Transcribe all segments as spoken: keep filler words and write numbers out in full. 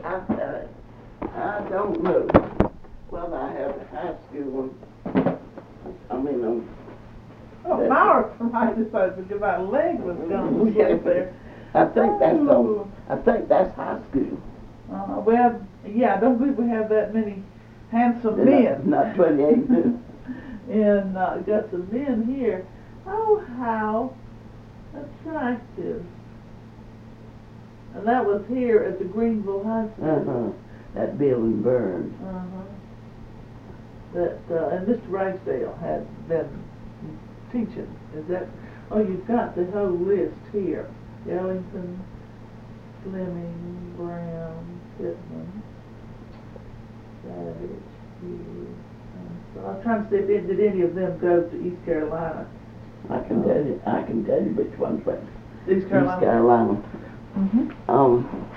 I, I, I don't know. Well, I have the high school one. I mean, um. Oh, Mara tried to say because my leg was gone Yeah. up there. I think that's Ooh. um, I think that's high school. Uh, well, yeah, I don't believe we have that many handsome Not, men. not twenty-eight. And uh, got some men here. Oh, how attractive. And that was here at the Greenville High School. Uh-huh. That building burned. Uh-huh. That, uh, and Mister Ragsdale had been teaching. Is that, oh, you've got the whole list here. Ellington, Fleming, Brown, Pittman, Savage, Hughes. So I'm trying to see if it, did any of them go to East Carolina. I can tell you, I can tell you which ones went. East Carolina. East Carolina. Mm-hmm. Um,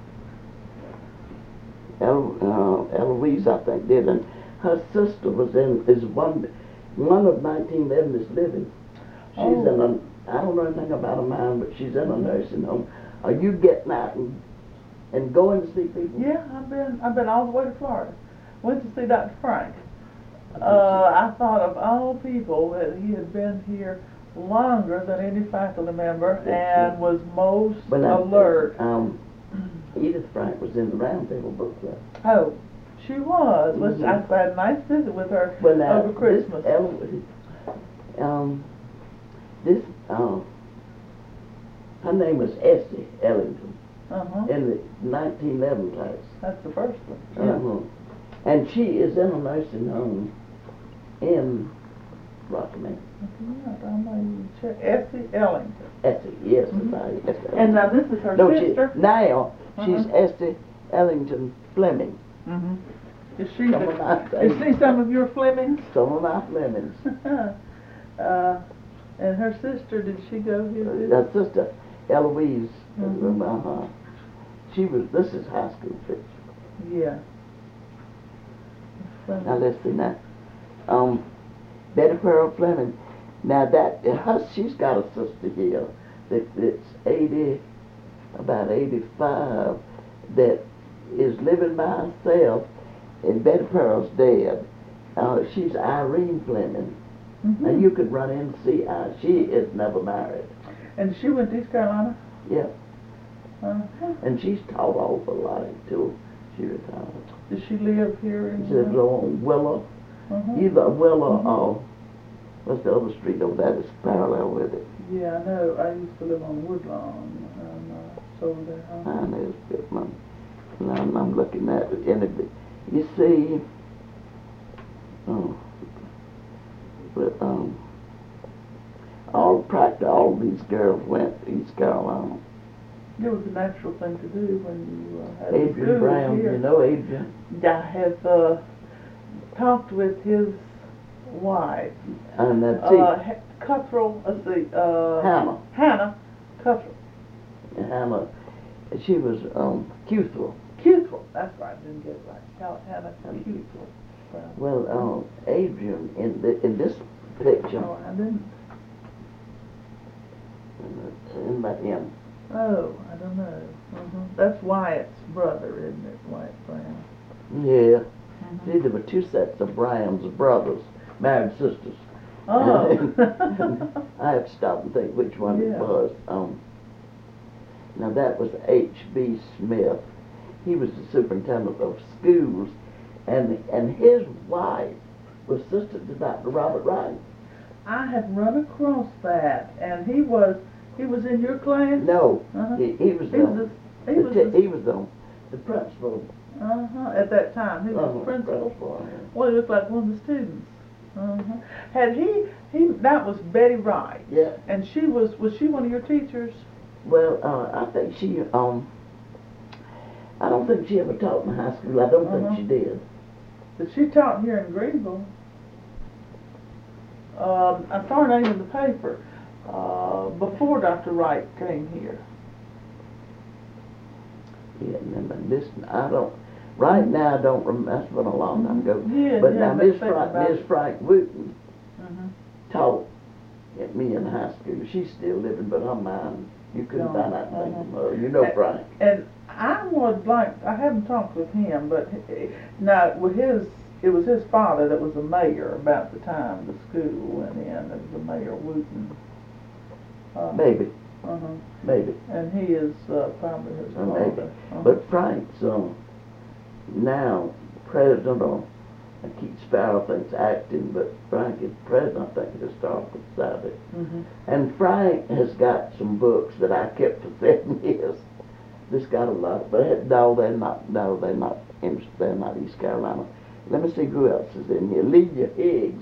El, uh, Eloise, I think, did, and her sister was in, is one, one of nineteen eleven is living. She's Oh. in a, I don't know anything about a mine, but she's in a nursing home. Are you getting out and, and going to see people? Yeah, I've been, I've been all the way to Florida. Went to see Doctor Frank. Uh, I thought of all people that he had been here longer than any faculty member and was most Well, now, alert. Um, Edith Frank was in the Round Table Book Club. Oh, she was. Mm-hmm. Which I had a nice visit with her Well, now, over Christmas. This, Eloise, um, this, um, her name was Essie Ellington Uh-huh. in the nineteen eleven class. That's the first one. Yeah. Uh-huh. And she is in a nursing home in Rockingham. Yeah, I'm gonna check. Essie Ellington. Essie, yes, Mhm. somebody, Essie And Ellington. now this is her no, sister. She, now she's Uh-huh. Essie Ellington Fleming. Mm-hmm. Is she? Some of my The, is she some of your Flemings? Some of my Flemings. uh, and her sister, did she go here? too? That sister, Eloise, Mhm. uh-huh. She was, this is high school picture. Yeah. Now let's see now. Um, Betty Pearl Fleming. Now that, her, she's got a sister here that, that's eighty, about eighty-five, that is living by herself, and Betty Pearl's dead. Uh, she's Irene Fleming. Mm-hmm. Now you could run in and see her. She is never married. And she went to East Carolina? Yeah. Uh-huh. And she's taught all of life till she retired. Does she live here in She lives on Willow, uh-huh. either Willow Mhm. or, what's the other street over there that's parallel with it? Yeah, I know. I used to live on Woodlawn. And, uh, so over there. Huh? I know it's good, Mom. And I'm, I'm looking at it, and it, you see, oh, but, um, all, practically all of these girls went to East Carolina. It was a natural thing to do when you uh, had the Adrian schools Brown, here. you know Adrian? I have uh, talked with his wife, And that's uh, Ha- Cuthrell, let's see, uh, Hannah. Hannah Cuthrell. Hannah, she was, um, Cuthrell. Cuthrell, that's right, I didn't get it right. Hannah, Hannah Cuthrell. Well, Well, um, Adrian, in the, in this picture, oh, I didn't. in the end, Oh, I don't know. Uh-huh. That's Wyatt's brother, isn't it? Wyatt Brown. yeah. Mhm. See, there were two sets of Brown's brothers, married sisters. Oh. I have to stop and think which one Yeah. it was. Um, now that was H B Smith. He was the superintendent of schools, and and his wife was sister to Doctor Robert Wright. I have run across that, and he was he was in your class. No, Uh-huh. he, he was He the, was a, he the was t- a, he was the, the principal. uh-huh, at that time. He was uh, principal. principal. Well, he looked like one of the students. Uh-huh. Had he he that was Betty Wright. Yeah. And she was was she one of your teachers? Well, uh, I think she um. I don't think she ever taught in high school. I don't Uh-huh. think she did. But she taught here in Greenville. Um, I saw her name in the paper uh, before Doctor Wright came here. Yeah, and then this, I don't, right now I don't remember, that's been a long time ago. Yeah, But yeah, now I've been Miss thinking Frank, about Miss it. Frank Wooten Mhm. taught at me in high school. She's still living, but her mind, you couldn't No, find out anything uh-huh. from her. You know And- Frank. And I would like, I haven't talked with him, but he- now, with his, it was his father that was the mayor about the time the school went in. It was the Mayor Wooten. Uh, Maybe, Uh-huh. maybe, And he is uh, probably his uh, father. maybe. Uh-huh. But Frank's um, now president of, I keep Sparrow thinks acting, but Frank is president, I think, of the Historical Society. Mhm. And Frank has got some books that I kept for seven years. Just got a lot, but no, they're not. No, they're not. In, they're not East Carolina. Let me see who else is in here. Lelia Higgs.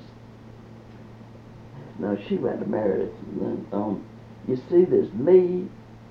No, she went to Meredith. And then, um, you see, there's me.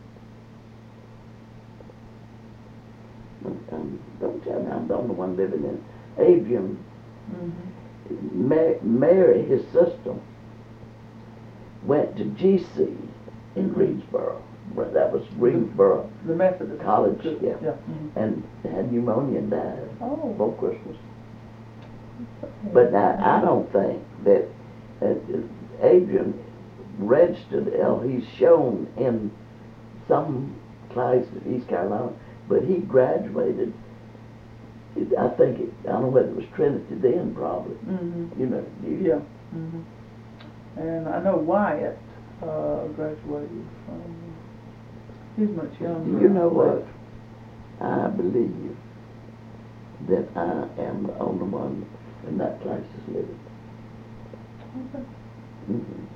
Um, don't tell me I'm the only one living in Adrian. Mhm. Ma- Mary, his sister, went to G C in Mhm. Greensboro. Well, that was Greensboro The Methodist College, School. yeah. Yeah. Mhm. And had pneumonia and died Oh. before Christmas. But now, I don't think that uh, Adrian registered, or he's shown in some class at East Carolina, but he graduated, it, I think, it, I don't know whether it was Trinity then, probably. Mhm. You know, you, Yeah. Mhm. And I know Wyatt uh, graduated from. He's much younger. You know what? I believe that I am the only one in that class is living. Okay. Mm-hmm.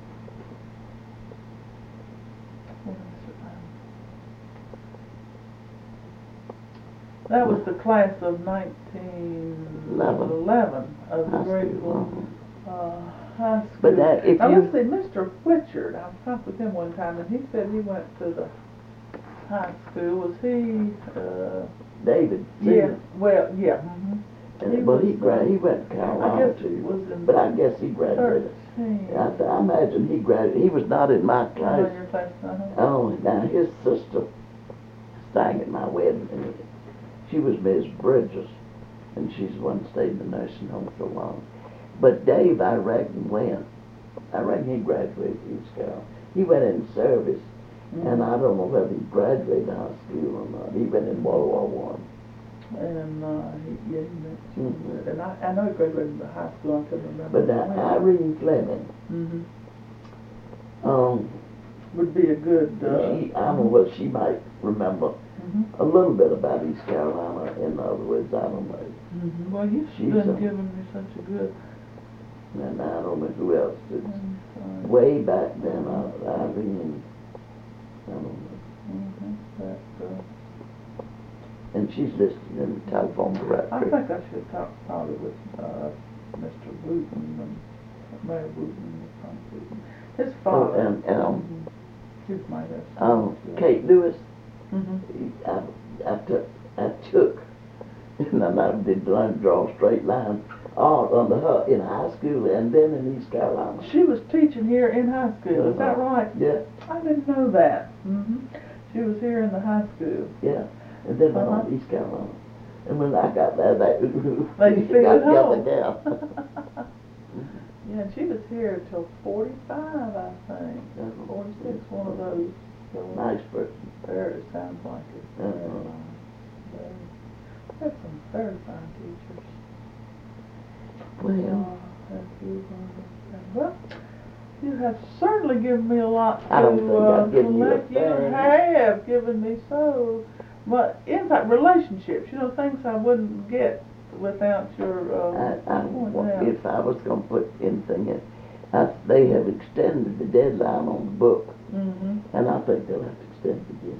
That was the class of nineteen eleven of the High Graceville school, uh, High School. But that, if now you- let's see, Mister Witchard, I talked with him one time, and he said he went to the high school. Was he? Uh, David. yeah. Senior. Well, yeah. Mm-hmm. And, He well, he was, gra- uh, he went to I Carolina guess too. it was in But I guess he graduated. thirteen. I, th- I imagine he graduated. He was not in my Oh, class. your class, uh-huh. Oh, now his sister sang at my wedding, and she was Miss Bridges, and she's the one that stayed in the nursing home so long. But Dave, I reckon, went. I reckon he graduated from East Carolina. He went in service, Mhm. and I don't know whether he graduated high school or not. He went in World War One. And uh, he, yeah, he mentioned Mhm. it. And I, I know he graduated from high school. I couldn't remember. But now Irene Fleming, Mm-hmm. um, Would be a good. Uh, she, I don't know what she might remember Mm-hmm. a little bit about East Carolina. In other words, I don't know. Mm-hmm. Well, you've She's been a- giving me such a good. And I don't know who else. It's insight. way back then, uh, Irene, I don't know. Mm-hmm. That, uh, And she's listed in the telephone I directory. think I should talk probably with uh, Mister Wooten and Mayor Wooten, Frank Wooten. His Oh, father. and, and, um, Mhm. He's my best um, friend. Kate Lewis, Mm-hmm. I, I took, I took, and I did learn to draw a straight line art under her in high school and then in East Carolina. She was teaching here in high school. Is that Uh-huh. right? Yeah, I didn't know that. Mm-hmm. She was here in the high school. yeah. And then went Uh-huh. on to East Carolina. And when I got there, they Made you feel got at home. together down. Yeah, and she was here till forty-five, I think. Uh-huh. forty-six, one of those. So Nice person. Very, it sounds like it. Very Uh-huh. nice. Very, we have some very fine teachers. Well, Uh, have you, uh, well, you have certainly given me a lot to, I don't think uh, I've given you a collect. You thing. have given me so much insight, relationships, you know, things I wouldn't get without your, uh, I, I, pointing wa- out. if I was going to put anything in, I, they have extended the deadline on the book, Mm-hmm. and I think they'll have to extend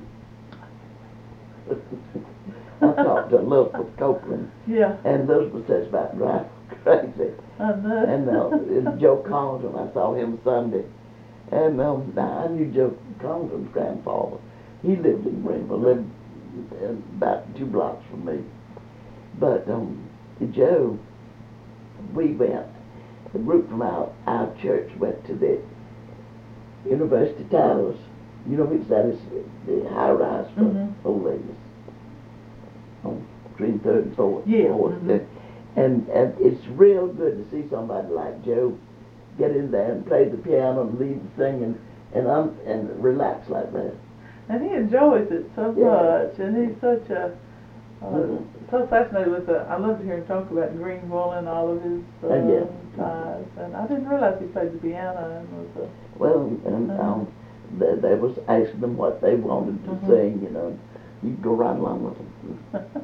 it again. I talked to Elizabeth Copeland, Yeah, and Elizabeth says about driving crazy. I know. And uh, and Joe Collins, I saw him Sunday, and um, now I knew Joe Collins' grandfather. He lived in Greenville, lived uh, about two blocks from me. But um, Joe, we went, the group from our, our church went to the University Towers. You know which that is, the high rise for Mhm. old ladies. On between third and fourth. Yeah, fourth. mhm. And, and it's real good to see somebody like Joe get in there and play the piano and lead the singing and um, and relax like that. And he enjoys it so Yeah. much, and he's such a, uh, Mhm. so fascinated with the, I love to hear him talk about Greenville and all of his uh, Uh, yeah. ties, and I didn't realize he played the piano and was a, Well, and Uh-huh. um, they, they was asking them what they wanted to Mhm. sing, you know. You could go right along with them.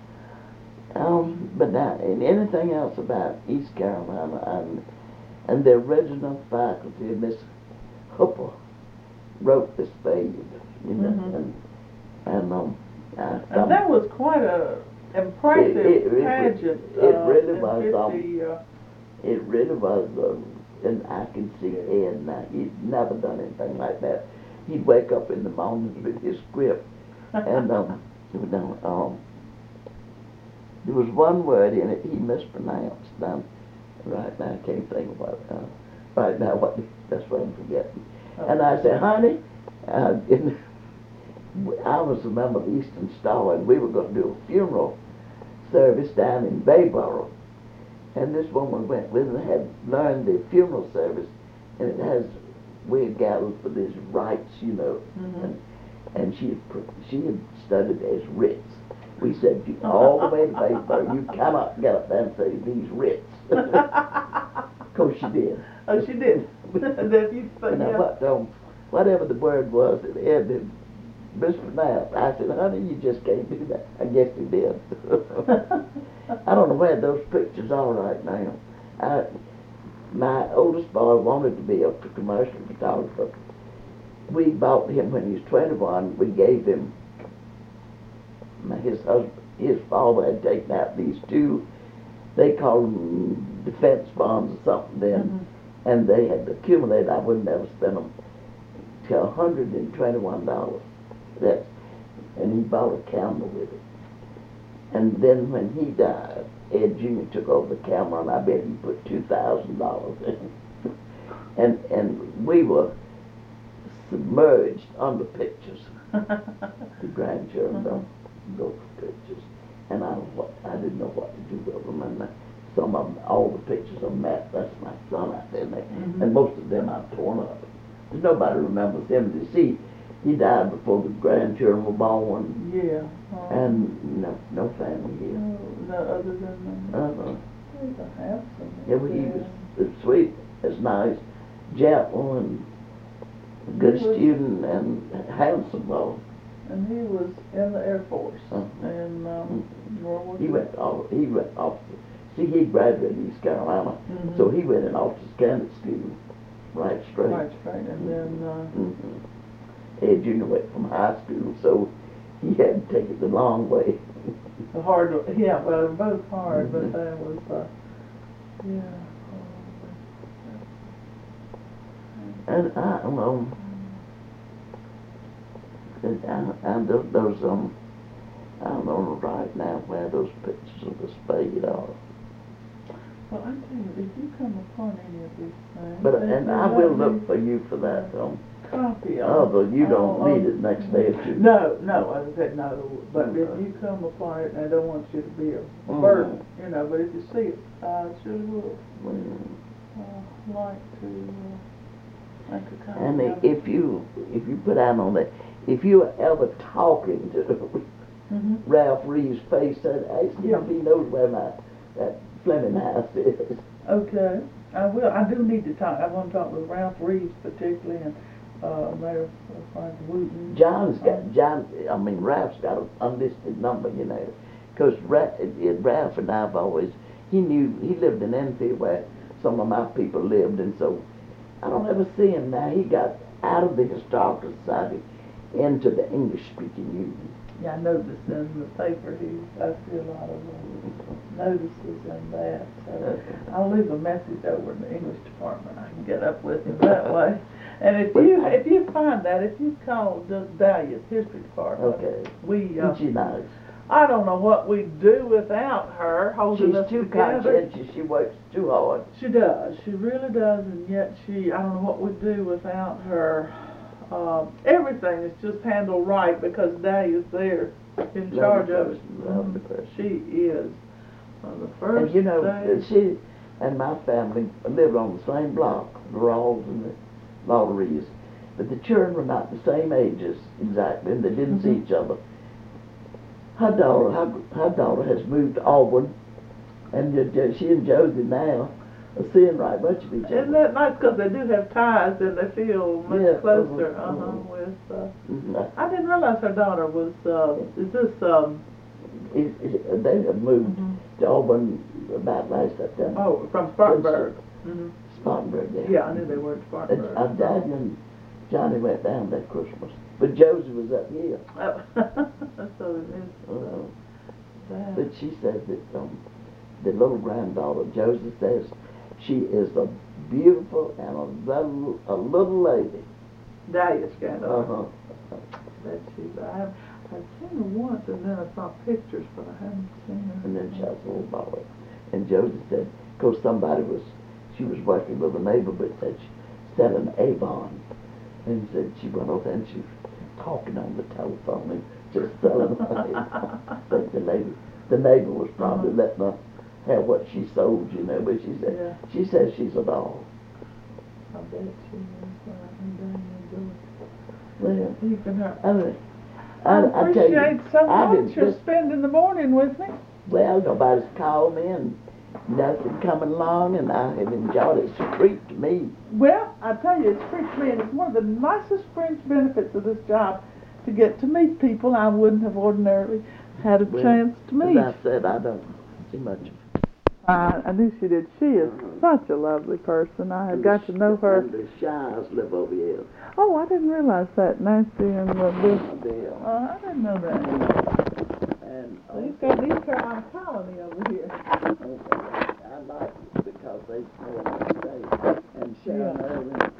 Um, but now, and anything else about East Carolina and and the original faculty, Miss Hooper wrote the spade, you know, Mhm. and and um, I and that was quite a impressive It- it- it- pageant. it uh, really in was, um, fifty, uh, it really was, um, and I can see Ed now. He'd never done anything like that. He'd wake up in the mornings with his script, and um, you know, um, there was one word in it he mispronounced. Now, right now I can't think of what. Uh, right now, what? That's what I'm forgetting. And I said, honey, uh, in, I was a member of the Eastern Star, and we were going to do a funeral service down in Bayboro. And this woman went with and had learned the funeral service, and it has we had gathered for these rites, you know, Mhm. and and she had, pr- she had studied as writs. We said, you all the way to Bayboro, you cannot get up there and say these writs. Of course she did. Oh, she did. That you, You know yeah. what? Um, whatever the word was that Ed had mispronounced, I said, honey, you just can't do that. I guess he did. I don't know where those pictures are right now. I, my oldest boy wanted to be a commercial photographer. We bought him when he was twenty-one. We gave him his husband, his father had taken out these two. They called them defense bonds or something then, Mhm. and they had accumulated. I would never spend them to one hundred and twenty-one dollars. That's and he bought a camera with it. And then when he died, Ed Junior took over the camera, and I bet he put two thousand dollars in. And and we were submerged under pictures. The grandchildren don't go for pictures, and I what I didn't know what to do with them. And some of them, all the pictures of Matt, that's my son out there, and, they, Mhm. and most of them I've torn up. Nobody remembers him. To see, he died before the grandchildren were born. Yeah. um, And no, no family here. No, no, other than, um, Uh-huh. he's a handsome. Yeah, well, he was as sweet, as nice, gentle, and a good He was- student, and handsome, though. And he was in the Air Force, Uh-huh. and, um, World War He Two. went off, he went off, see, he graduated in East Carolina, Mhm. so he went in officers candidate school, right straight. Right straight, and then, uh, Mm-hmm. Ed Junior went from high school, so he had to take it the long way. the hard, yeah, well, they were both hard, Mhm. but that was, uh, yeah. And I don't know, and, and, and those, those, um, I don't know right now where those pictures of the spade are. Well, I tell you, if you come upon any of these things. But, if and you I let will me look for you for that, um, Copy of. oh, but you don't all need of- it next day or two. No, no, as I said, no, but if Okay. you come upon it, and I don't want you to be a Mhm. burden, you know, but if you see it, I surely will, Mm. uh, like to, uh, make a copy And of it. if you, if you put out on that, if you are ever talking to Mhm. Ralph Reeves' face, and ask him Yeah. if he knows where my, that Fleming house is. Okay, I will, I do need to talk, I want to talk with Ralph Reeves particularly, and, uh, Mayor Frank Wooten. John's got, John, I mean, Ralph's got an unlisted number, you know, because Ralph and I've always, he knew, he lived in Enfield where some of my people lived, and so I don't ever see him now. He got out of the Historical Society into the English-speaking Union. Yeah, I noticed in the paper, he, I see a lot of uh, notices in that, so I'll leave a message over in the English department, I can get up with him that way. And if Well, you, I- if you find that, if you call just Dahlia's history department, Okay. we, uh, Isn't she nice? I don't know what we'd do without her holding She's us too together. conscientious. She works too hard. She does, she really does, and yet she, I don't know what we'd do without her. Uh, everything is just handled right because Dahlia's there in Lovely charge of it. person, lovely Mhm. person. She is. From the first And you know, day. she and my family lived on the same block, the Rawls and the Lotteries. but the children were not the same ages exactly, and they didn't Mm-hmm. see each other. Her daughter, her, her daughter has moved to Auburn, and Jo- Jo- she and Josie now are seeing right much of each other. Isn't that nice? Because they do have ties and they feel much Yeah, closer. uh-huh, Uh huh. uh-huh. With. Uh, Mhm. I didn't realize her daughter was. Uh, is this? Um, It- it- They have moved Mhm. to Auburn about last September. oh, from Spartanburg. Mm-hmm. Spartanburg, yeah. Yeah, I knew they were in And Spartanburg. our Dad and Johnny went down that Christmas, but Josie was up here. Oh. So it is. Uh, That. but she says that um, the little granddaughter, Josie, says she is a beautiful and a little, a little lady. Dahlia's granddaughter. Uh-huh. That she's. I have. I've seen her once, and then I saw pictures, but I haven't seen her. And then she has a little boy. And Josie said, of course, somebody was, she was working with a neighbor, but said she selling Avon. And said she went over there and she was talking on the telephone and just selling Avon. But the neighbor, the neighbor was probably Uh-huh. letting her have what she sold, you know. But she said, Yeah. she says she's a doll. I bet she is. Uh, and Dahlia Well, Joy. Keeping her. I mean, I, I, I tell you, appreciate so I much didn't you're just, spending the morning with me. well, nobody's called me and nothing coming along, and I have enjoyed it. It's a treat to me. Well, I tell you, it's free to me, and it's one of the nicest fringe benefits of this job to get to meet people I wouldn't have ordinarily had a Well, chance to meet. As I said, I don't see much of I, I knew she did. She is such a lovely person. I had and got the to know Sh- her. And the Shires live over here. Oh, I didn't realize that, Nancy and uh, Bill. They, Uh, I didn't know that. and These got these Carolina colony over here. okay, I like it because they smell like steak. And Sharon Yeah. Irving.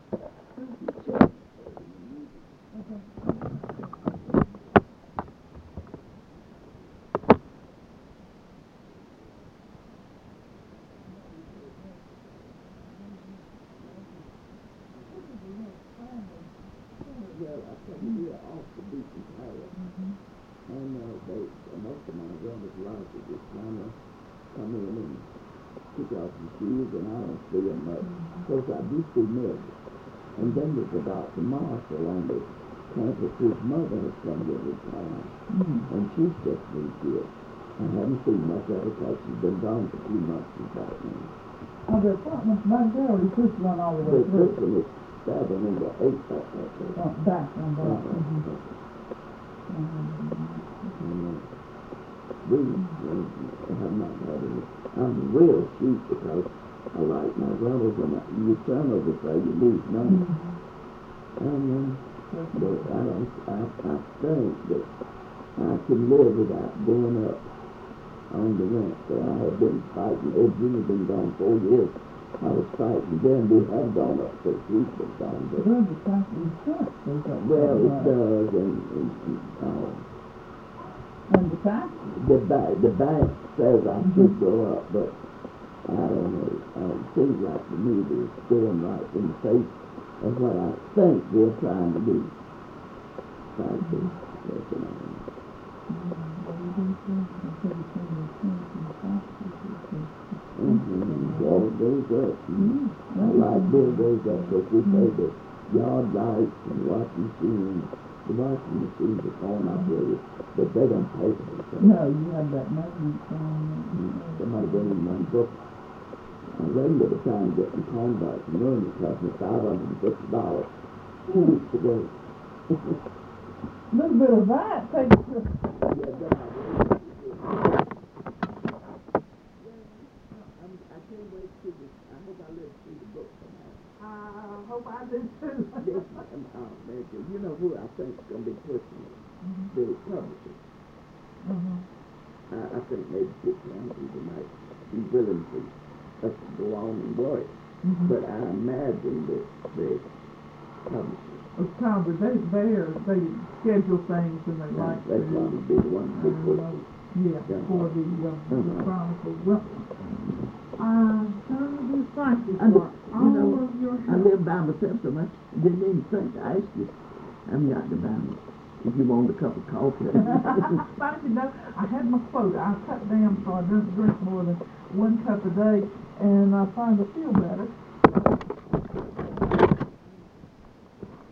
Well, I tell you, we are off the beach in Paris. And uh, they, uh, most of my brothers like to just kind of come in and kick off the shoes, and I don't see them much. Of course, I do see Mildred. And then there's a Doctor Marshall on the campus whose mother has come here this time. And she's just been good. I haven't seen much of her because she's been gone for a few months since that one. Oh, the apartment's back there, or the first one all the way But this through? one is seven and the eight back there. Oh, back one, back. Uh-huh. Mhm. And, uh, we uh, have not had any. I'm real sweet because I like my brothers, and I, you turn over so you lose none. And uh, but I don't. I, I think that I can live without going up on the rent. So I have been fighting. Oh, Jimmy's been gone four years. I was fighting then. We have gone up since we've been gone. But, Well, the fact that it's short, there's that well, it right. does, and, and, and uh, And the tax? the bank, the bank says I should go up, but I don't know. Uh, it seems like to me that it's going right in the face of what I think we're trying to do. Trying to, yes, you know. Mm-hmm. Water goes up. Mm-hmm. The light bill goes up, because we pay the yard lights and washing machine. The washing machines are phone operated, but they don't pay for it. No, you have that maintenance on. Somebody gave me one book. I read it at the time, getting corn back from Rome, it cost me five hundred and fifty dollars two weeks ago. A little bit of that takes you. Yeah, then I read it. I'm, I can't wait to this. I hope I live through the book tonight. I hope I do too. This, um, uh, Major, you know who I think is going to be pushing it? The publishers. Mhm. I, I think maybe fifty people might be willing to us to go on and work. Mhm. But I imagine that the publishers, It's probably, they, they are, they schedule things and they like that's to. going to be the one to push it. Yeah, for the, uh, the Mhm. Chronicle. Well, I certainly do thank you I, for you all know, of your I help. live by myself so much, didn't even think to ask you. I'm not to buy me. If you want a cup of coffee. Thank you, no, I had my quota. I cut down so I don't drink more than one cup a day, and I find I feel better.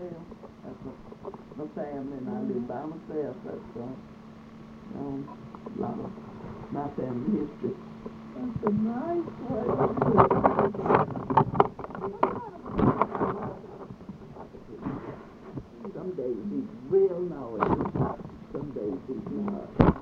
Well, That's a, a family, and I live by myself. That's uh, um, a lot of my family history. that's a nice way to do Some days he's real noisy. Some days he's not.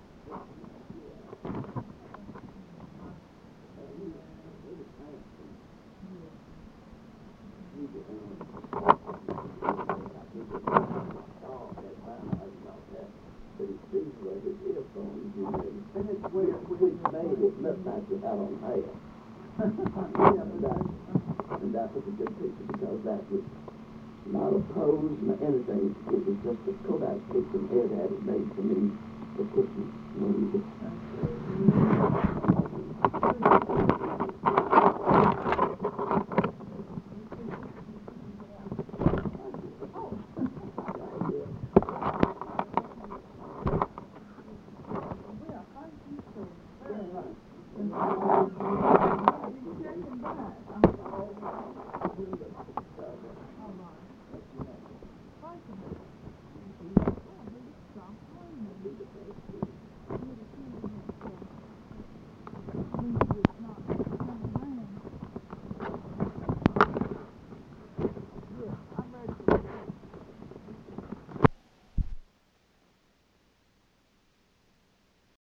But it seems like his earphones, you know, And it's which, weird. which made it look like he had on hair. And that, and that was a good picture because that was not a pose, not anything. It was just a Kodak picture Ed had it made for me for Christmas when he was